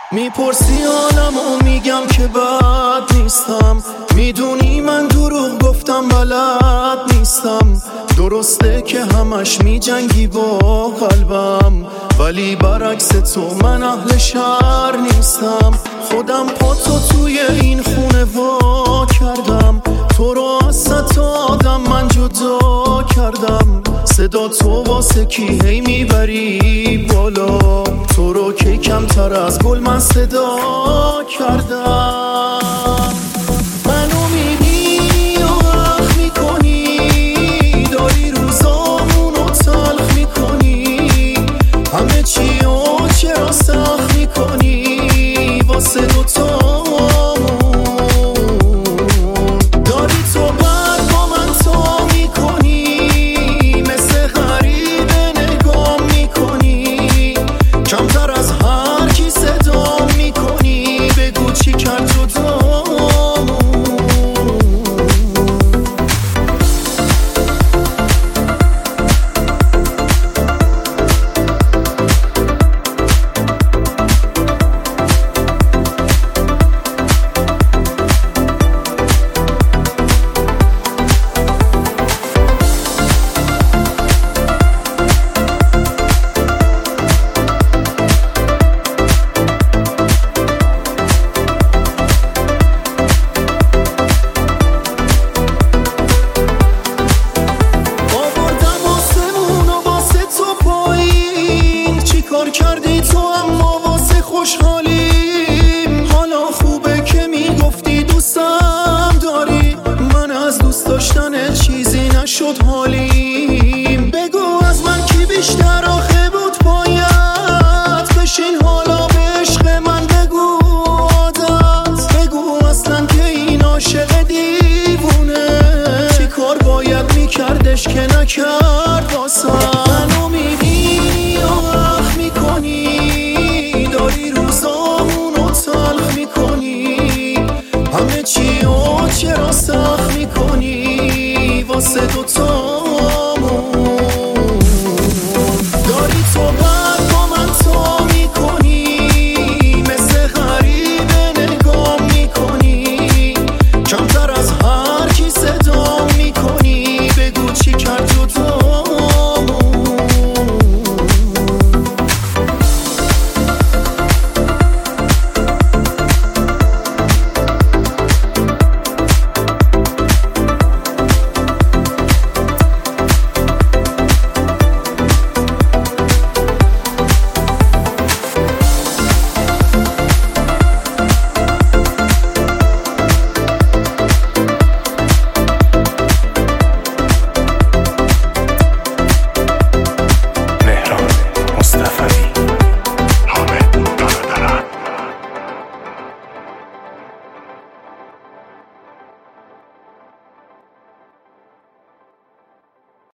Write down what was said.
میپرسی حالم و میگم که بد نیستم، میدونی من دروغ گفتم بلد نیستم. درسته که همش میجنگی با قلبم، ولی برعکس تو من اهل شهر نیستم. خودم پاتو توی این خونه وا کردم، تو رو از صد آدم من جدا کردم. صدا تو واسه کی هی میبری بالا، تو رو که کمتر از گل من صدا کردم. منو میبینی و اخ میکنی، داری روزامونو تلخ میکنی، همه چی و چرا سخت میکنی واسه دوتامون. داری تو بر با من تا میکنی، مثل غریبه نگاه میکنی، کمتر از هر کی صدا میکنی. بگو چی کرد جدامون. کردی تو اما واسه خوشحالیم، حالا خوبه که میگفتی دوستم داری. من از دوست داشتن چیزی نشد حالیم. بگو از من کی بیشتر آخه بود باید بشین حالا به عشق من بگو عادت. بگو اصلا که این عاشق دیوونه چی کار باید میکردش که نکرد واسه